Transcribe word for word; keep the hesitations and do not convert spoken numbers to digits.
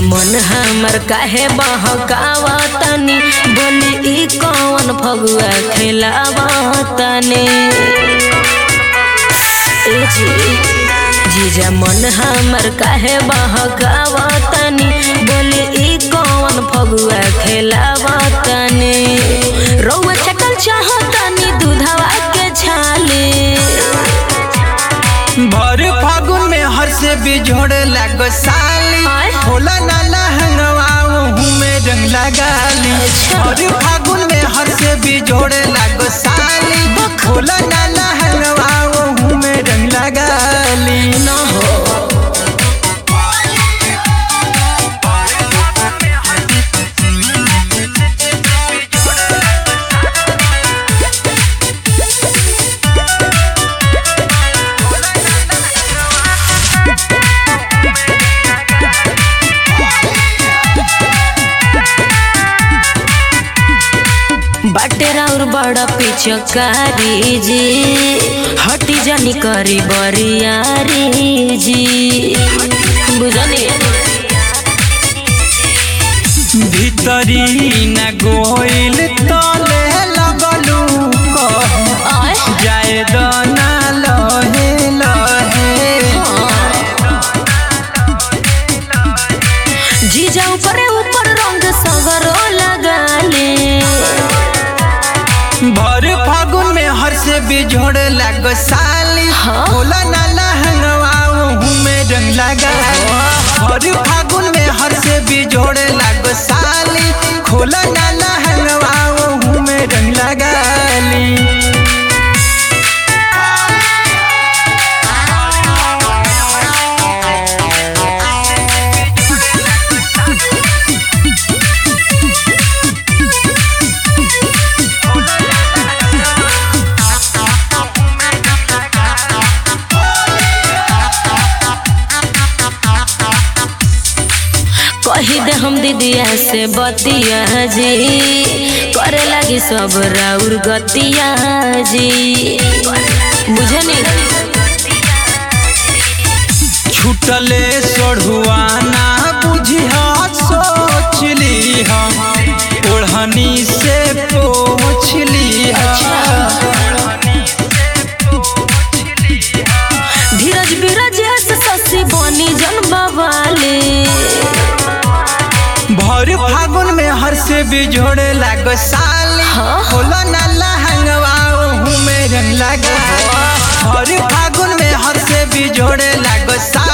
मन हमर काहे बहकावा तनी बोली ई कौन फगुआ खेलावा तनी ए जी जीजा मन हमर काहे बहकावा तनी बोली ई कौन फगुआ खेलावा तनी रउआ चकल चाहतनी दूधवा के छाले भर फागुन में हर से बिछोड़ लागो साली होला नाला हंगवाओ में रंग लगाली। भर फागुन में हर से बिछोड़ लागो साली होला नाला हंगवाओ में रंग लगाली। ना हो बाटेरा और बड़ा पिचकारी जी हटी जानी करी बरियारी जी बुझनी भीतरी न गोइल तले लगलू कह जाए दाना लहे लहे जीजा ऊपर ऊपर रंग सगरो लगाले भर फागुन में हर से बिछोड़ लागो साली होला नाला हंगवाओ में रंग लगाली। भर फागुन में हर से बिछोड़ लागो साली खोला नाला हंगवाओ में रंग लगाली। कही दे हम दीदिया से बतिया जी करे लगी सब राउर गतिया जी बुझनी छुटले सोढ़ुआना बुझिया सोच ली हम ओढ़नी से पोछ ली। धीरज बीरज ससी बनी जन बवाले भर फागुन में हर से बिछोड़ लागो साली होला नाला हंगवाओ में रंग लगा। भर फागुन में हर से बिछोड़ लागो साली।